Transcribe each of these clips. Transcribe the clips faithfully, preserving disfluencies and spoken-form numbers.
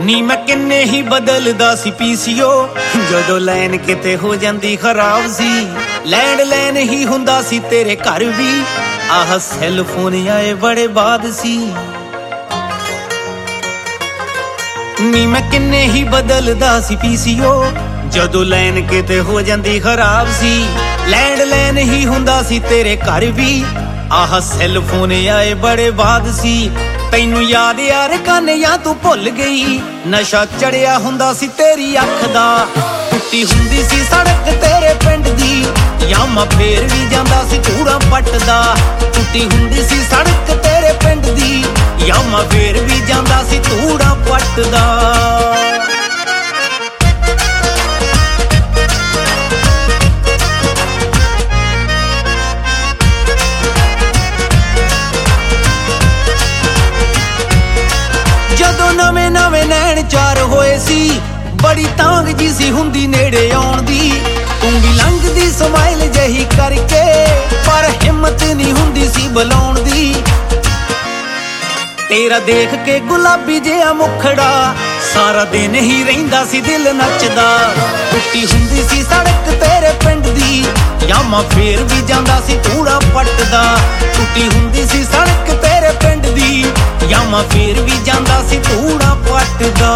ਨੀ ਮੈਂ ਕਿੰਨੇ ਹੀ ਬਦਲਦਾ ਸੀ ਪੀਸੀਓ, ਜਦੋਂ ਲਾਈਨ ਕਿਤੇ ਹੋ ਜਾਂਦੀ ਖਰਾਬ ਸੀ। ਲੈਂਡ ਲਾਈਨ ਹੀ ਹੁੰਦਾ ਸੀ ਤੇਰੇ ਘਰ ਵੀ, ਆਹ ਸੈੱਲ ਫੋਨ ਆਏ ਬੜੇ ਬਾਅਦ ਸੀ। ਨੀ ਮੈਂ ਕਿੰਨੇ ਹੀ ਬਦਲਦਾ ਸੀ ਪੀਸੀਓ, ਜਦੋਂ ਲਾਈਨ ਕਿਤੇ ਹੋ ਜਾਂਦੀ ਖਰਾਬ ਸੀ। ਲੈਂਡ ਲਾਈਨ ਹੀ ਹੁੰਦਾ ਸੀ ਤੇਰੇ ਘਰ ਵੀ, ਆਹ ਸੈੱਲ ਫੋਨ ਆਏ ਬੜੇ ਬਾਅਦ ਸੀ। ਤੈਨੂੰ ਯਾਦ ਯਾਰ ਕਾਨਿਆਂ ਤੂੰ ਭੁੱਲ ਗਈ, ਨਸ਼ਾ ਚੜਿਆ ਹੁੰਦਾ ਸੀ ਤੇਰੀ ਅੱਖ ਦਾ। ਟੁੱਟੀ ਹੁੰਦੀ ਸੀ ਸੜਕ ਤੇਰੇ ਪਿੰਡ ਦੀ, ਜਾਂ ਮੈਂ ਫੇਰ ਵੀ ਜਾਂਦਾ ਸੀ ਧੂੜਾਂ ਪੱਟਦਾ। ਟੁੱਟੀ ਹੁੰਦੀ ਸੀ ਸੜਕ ਤੇਰੇ ਪਿੰਡ ਦੀ, ਜਾਂ ਮੈਂ ਫੇਰ ਵੀ ਜਾਂਦਾ ਸੀ ਧੂੜਾਂ ਪੱਟਦਾ। ਜਦੋਂ ਨਵੇਂ ਨਵੇਂ ਨੈਣ ਚਾਰ ਹੋਏ ਸੀ, ਬੜੀ ਤਾਂਗ ਜੀ ਸੀ ਹੁੰਦੀ ਨੇੜੇ ਆਉਣ ਦੀ। ਤੂੰ ਵੀ ਲੰਘਦੀ ਸਮਾਈਲ ਜਹੀ ਕਰਕੇ, ਪਰ ਹਿੰਮਤ ਨਹੀਂ ਹੁੰਦੀ ਸੀ ਬੁਲਾਉਣ ਦੀ। ਤੇਰਾ ਦੇਖ ਕੇ ਗੁਲਾਬੀ ਜਿਹਾ ਮੁਖੜਾ, ਸਾਰਾ ਦਿਨ ਹੀ ਰਹਿੰਦਾ ਸੀ ਦਿਲ ਨੱਚਦਾ। ਟੁੱਟੀ ਹੁੰਦੀ ਸੀ ਸੜਕ ਤੇਰੇ ਪਿੰਡ ਦੀ, ਜਾਂ ਮੈਂ ਫੇਰ ਵੀ ਜਾਂਦਾ ਸੀ ਧੂੜਾਂ ਪੱਟਦਾ। ਟੁੱਟੀ ਹੁੰਦੀ ਸੀ ਸੜਕ ਤੇਰੇ ਪਿੰਡ ਦੀ, ਜਾਂ ਮੈਂ ਫੇਰ ਵੀ ਜਾਂਦਾ ਸੀ ਧੂੜਾਂ ਪੱਟਦਾ।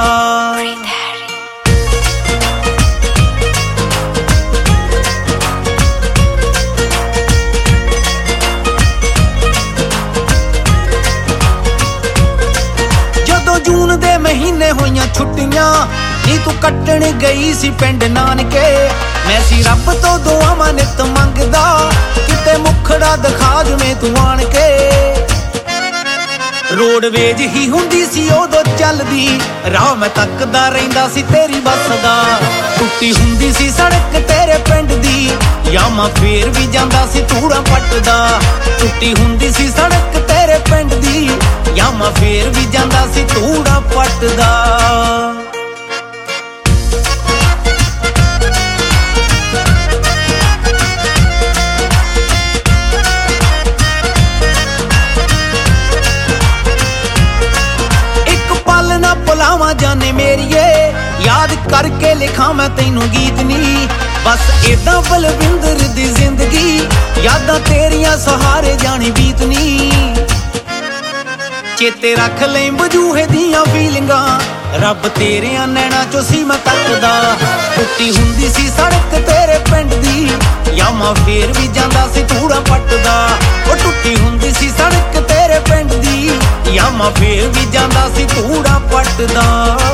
ਜਦੋਂ ਜੂਨ ਦੇ ਮਹੀਨੇ ਹੋਈਆਂ ਛੁੱਟੀਆਂ, ਨੀ ਤੂੰ ਕੱਟਣ ਗਈ ਸੀ ਪਿੰਡ ਨਾਨਕੇ। ਮੈਂ ਸੀ ਰੱਬ ਤੋਂ ਦੁਆਵਾਂ ਨਿਤ ਮੰਗਦਾ, ਕਿਤੇ ਮੁਖੜਾ ਦਿਖਾ ਜਵੇਂ ਤੂੰ ਆਣ ਕੇ। ਰੋਡਵੇਜ ਹੀ ਹੁੰਦੀ ਸੀ ਉਦੋਂ ਚੱਲਦੀ, ਰਾਹ ਮੈਂ ਤੱਕਦਾ ਰਹਿੰਦਾ ਸੀ ਤੇਰੀ ਬੱਸ ਦਾ। ਟੁੱਟੀ ਹੁੰਦੀ ਸੀ ਸੜਕ ਤੇਰੇ ਪਿੰਡ ਦੀ, ਜਾਂ ਮੈਂ ਫੇਰ ਵੀ ਜਾਂਦਾ ਸੀ ਧੂੜਾਂ ਪੱਟਦਾ। ਟੁੱਟੀ ਹੁੰਦੀ ਸੀ ਸੜਕ ਤੇਰੇ ਪਿੰਡ ਦੀ, ਜਾਂ ਮੈਂ ਫੇਰ ਵੀ ਜਾਂਦਾ ਸੀ ਧੂੜਾਂ ਪੱਟਦਾ। ਭੁਲਾਵਾਂ ਜਾਨੇ ਮੇਰੀਏ, ਯਾਦ ਕਰਕੇ ਲਿਖਾਂ ਮੈਂ ਤੈਨੂੰ ਗੀਤ ਨੀ। ਬਸ ਏਦਾਂ ਬਲਵਿੰਦਰ ਦੀ ਜ਼ਿੰਦਗੀ, ਯਾਦਾਂ ਤੇਰੀਆਂ ਸਹਾਰੇ ਜਾਣੀ ਬੀਤ ਨੀ। ਚੇਤੇ ਰੱਖ ਲੈ ਵਜੂਹੇ ਦੀਆਂ ਫੀਲਿੰਗਾਂ, ਰੱਬ ਤੇਰਿਆਂ ਨੈਣਾਂ ਚੋਂ ਸੀ ਮੈਂ ਤੱਕਦਾ। ਟੁੱਟੀ ਹੁੰਦੀ ਸੀ ਸੜਕ ਤੇਰੇ ਪਿੰਡ ਦੀ, ਜਾਂ ਮੈਂ ਫੇਰ ਵੀ ਜਾਂਦਾ ਸੀ ਧੂੜਾਂ ਪੱਟਦਾ। ਉਹ ਟੁੱਟੀ ਹੁੰਦੀ ਸੀ ਸੜਕ ਤੇਰੇ ਪਿੰਡ ਦੀ, ਜਾਂ ਮੈਂ ਫੇਰ ਵੀ ਜਾਂਦਾ ਸੀ ਧੂੜਾਂ ਪੱਟਦਾ।